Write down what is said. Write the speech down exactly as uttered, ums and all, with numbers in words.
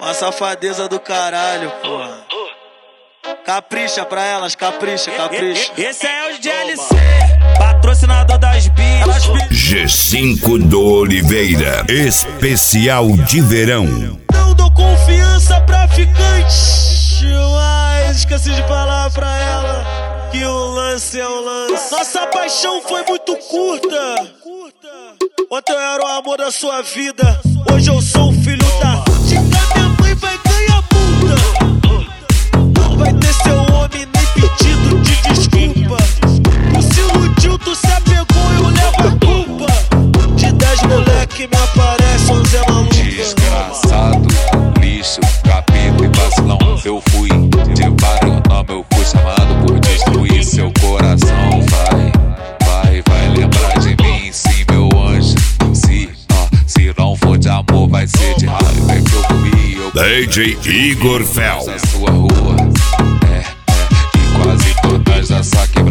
Uma safadeza do caralho, porra. Capricha pra elas, capricha, capricha. Esse é o D L C, patrocinador das bichas. G cinco do Oliveira, especial de verão. Não dou confiança pra ficante, mas esqueci de falar pra ela que o lance é o lance. Nossa paixão foi muito curta. Ontem eu era o amor da sua vida, hoje eu sou o filho da... Chica, minha mãe vai ganhar multa. Não vai ter seu homem nem pedido de desculpa. Tu se iludiu, tu se apegou, eu levo a culpa. De dez moleque me aparece onze é maluca. Desgraçado, lixo, capeta e vacilão. Eu fui de vários nomes, eu fui chamado por destruir seu coração. Vai, vai, vai lembrar de mim, sim, meu anjo. Se, ah, se não for de amor, vai ser de raiva que eu comi. Eu D J Igor Fel. A sua rua, é, é, e quase todas já saquei.